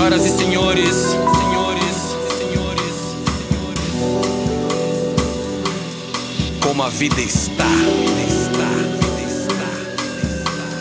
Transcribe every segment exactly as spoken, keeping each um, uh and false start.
Senhoras e senhores, senhores e senhores, senhores, como a vida está, vida está, vida está, vida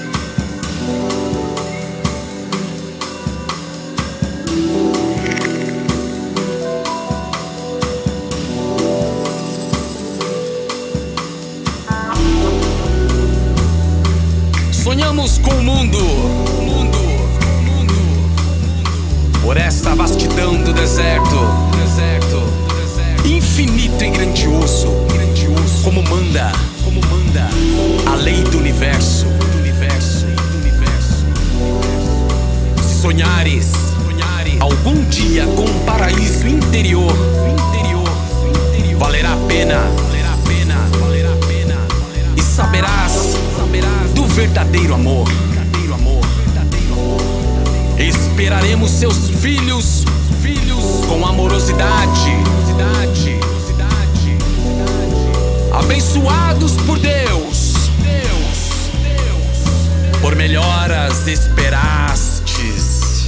está. Sonhamos com o mundo, mundo, mundo, mundo, por essa vastidão do deserto, deserto, deserto, infinito e grandioso, grandioso, como manda, como manda a lei do universo, do universo, do universo. Se sonhares, sonhares algum dia com um paraíso interior, interior, interior, valerá a pena, valerá a pena, valerá a pena, valerá, e saberás, saberás do verdadeiro amor, verdadeiro amor, verdadeiro amor. Esperaremos seus filhos, filhos com amorosidade, amorosidade, amorosidade, abençoados por Deus, Deus, Deus, por melhoras esperastes,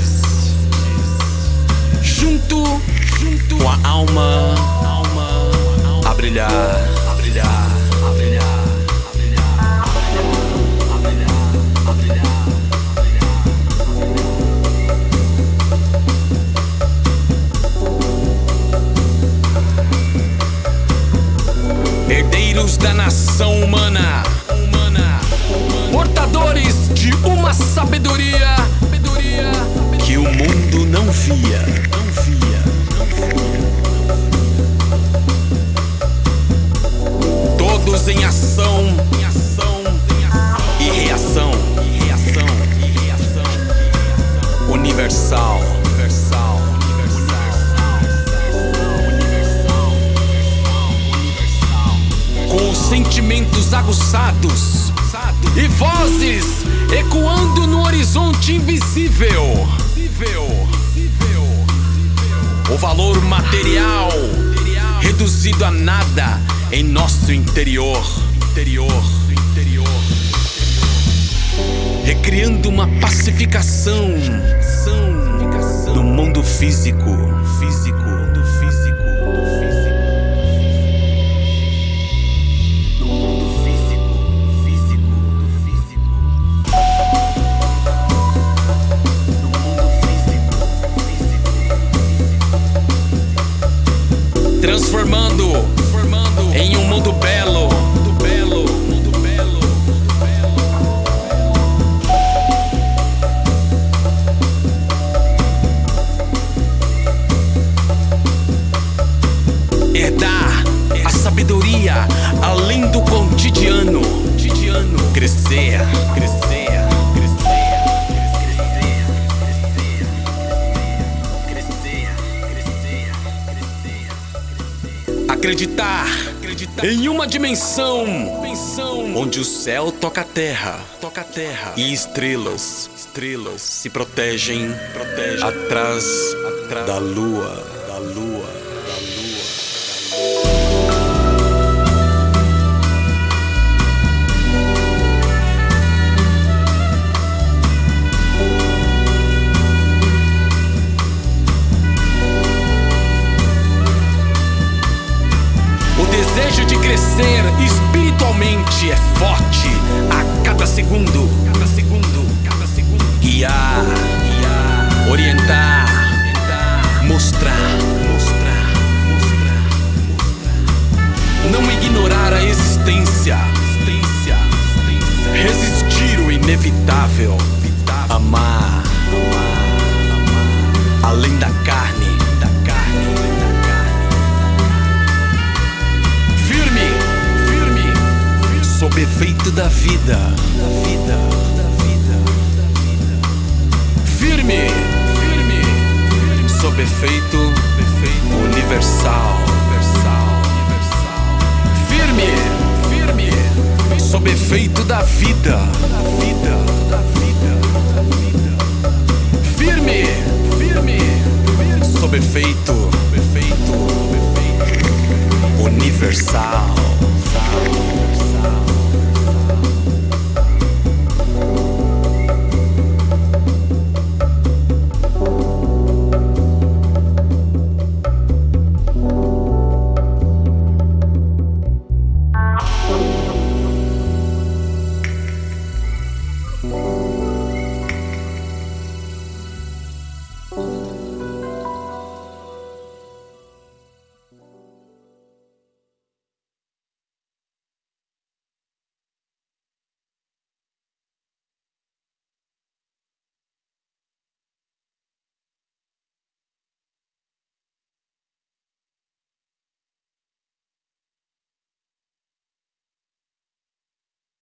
junto, junto com a alma, alma a brilhar, a brilhar, a brilhar. Herdeiros da nação humana, humana, portadores de uma sabedoria, sabedoria que o mundo não via, não via, não via. Todos em ação, em ação, em ação e reação, e reação, e reação, universal, universal. Com sentimentos aguçados e vozes ecoando no horizonte invisível. O valor material reduzido a nada em nosso interior, interior, interior, recriando uma pacificação no mundo físico, físico, do físico. Transformando, transformando em um mundo belo, mundo belo, mundo belo, mundo belo. Herdar a sabedoria além do cotidiano, cotidiano. Crescer, crescer. Acreditar, acreditar em uma dimensão, dimensão onde o céu toca a terra, toca a terra e estrelas, estrelas se protegem, protegem atrás, atrás da lua, da lua, da lua, da lua. O desejo de crescer espiritualmente é forte a cada segundo, cada segundo, cada segundo. Guiar, guiar, orientar, orientar, mostrar, mostrar, mostrar, mostrar. Não ignorar a existência, existência, existência. Resistir o inevitável, vitável. Amar, amar, amar, além da carne. Sob efeito da vida, da vida, da vida, da vida. Firme, firme, firme. Sob efeito, efeito universal, universal, universal. Firme, firme, sob efeito da vida, da vida, da vida, da vida. Firme, firme, sob efeito, efeito, efeito universal.